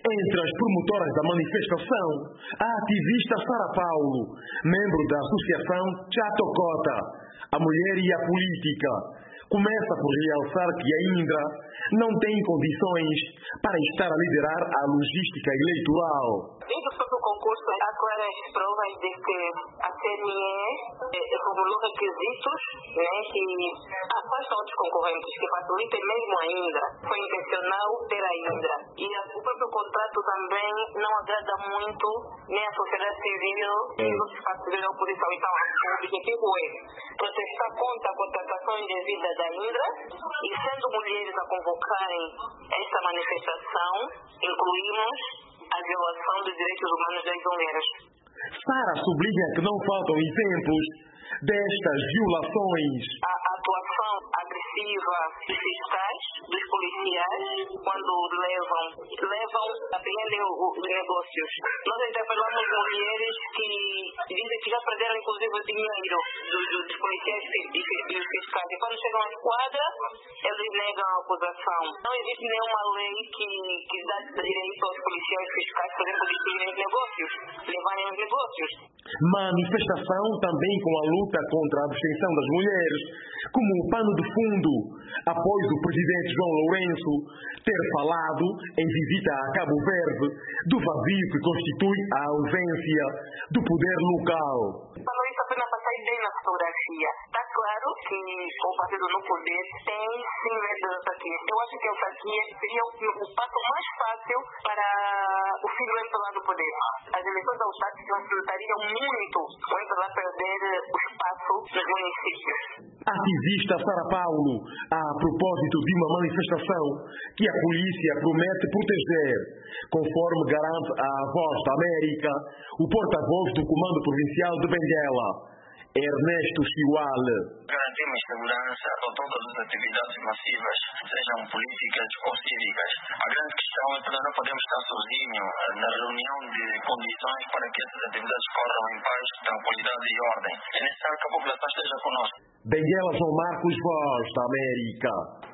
Entre as promotoras da manifestação, a ativista Sara Paulo, membro da associação Chato Cota, a mulher e a política, começa por realçar que a Indra não tem condições para estar a liderar a logística eleitoral. Desde o próprio concurso, há claras provas de que a CNE formulou requisitos que afastam outros concorrentes, que facilitem mesmo a Indra. Foi intencional ter a Indra. E o próprio contrato também não agrada muito nem a sociedade civil, nem os partidos da oposição. Então, o objetivo é protestar contra a contratação indevida da Indra e, sendo mulheres a convocarem esta manifestação, incluímos a violação dos direitos humanos das mulheres. Sara sublinha que não faltam exemplos destas violações. A atuação agressiva dos fiscais, dos policiais, quando apreendem os negócios. Nós interpelamos mulheres que dizem que já perderam inclusive o dinheiro dos policiais e os fiscais. E quando chegam à esquadra, eles negam a acusação. Não existe nenhuma lei que dá direito aos policiais e fiscais, por exemplo, de seguirem os negócios, levarem os negócios. Manifestação também com a luta contra a abstenção das mulheres, como o pano de fundo, após o presidente João Lourenço ter falado em visita a Cabo Verde do vazio que constitui a ausência do poder local. Falou isso apenas para sair bem na fotografia. Está claro que o partido no poder tem sim medo da autarquia. Eu acho que a autarquia seria o passo mais fácil para o filho do MPLA do poder. As eleições autárquicas facilitariam muito o MPLA perder o espaço nos municípios. Ativista Sara Paulo, a propósito de uma manifestação que a polícia promete proteger, conforme garante a Voz da América, o porta-voz do Comando Provincial de Benguela, Ernesto Chiuale. Garantimos segurança a todas as atividades massivas, sejam políticas ou cívicas. A grande questão é que nós não podemos estar sozinhos na reunião de condições para que essas atividades corram em paz, tranquilidade e ordem. É necessário que a população esteja conosco. Benguela João Marcos, Voz da América.